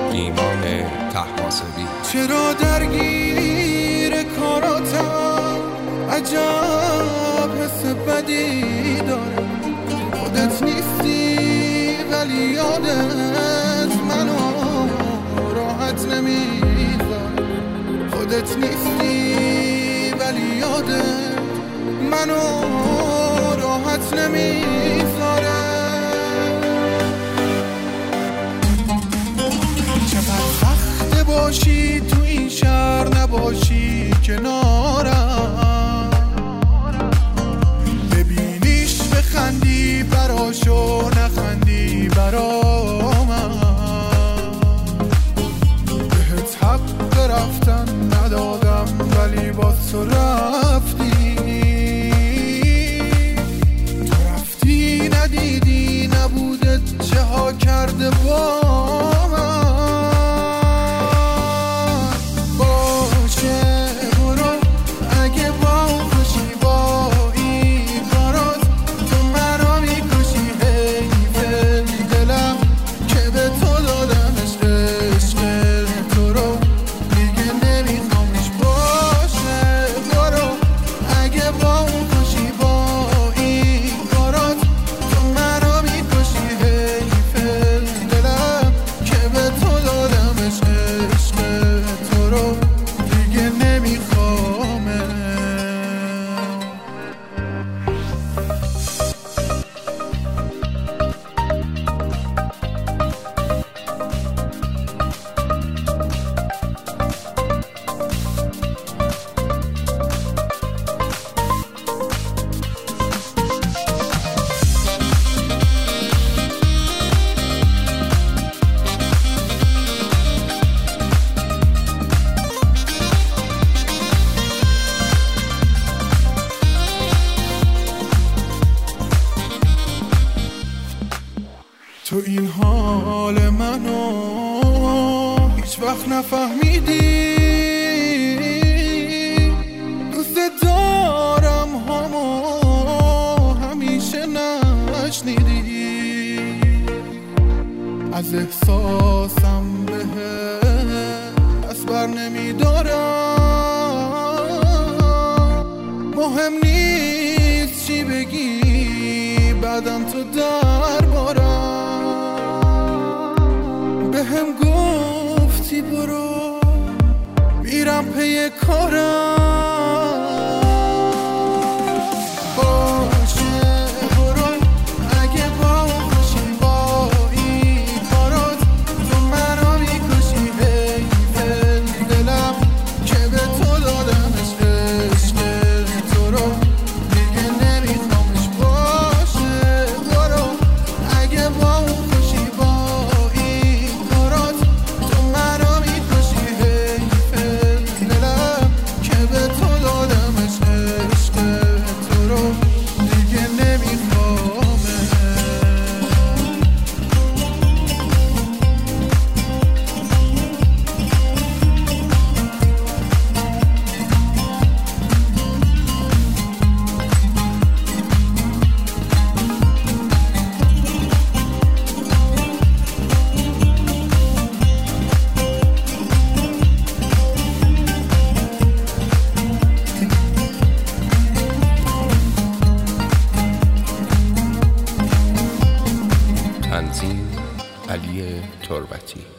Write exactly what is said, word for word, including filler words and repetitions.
ایمان طهماسبی. چرا درگیر کاراتم، عجب حس بدی دارم. خودت نیستی ولی یادت منو راحت نمیذاره. خودت نیستی ولی یادت منو راحت نمیذاره. چقدر سخته باشی تو این شهر نباشی کنارم، ببینیش بخندی براشو نخندی برا من. بهت حق رفتن ندادم ولی با تو رفتی. تو رفتی ندیدی نبودت چه ها کرده با من. تو این حال منو هیچ وقت نفهمیدی. دوست دارم همو همیشه نشنیدی. از احساسم بهت دست بر نمیدارم. مهم نیست چی بگی بعدم تو دربارم. بهم گفتی برو میرم پی کارم. تنظیم علی تربتی.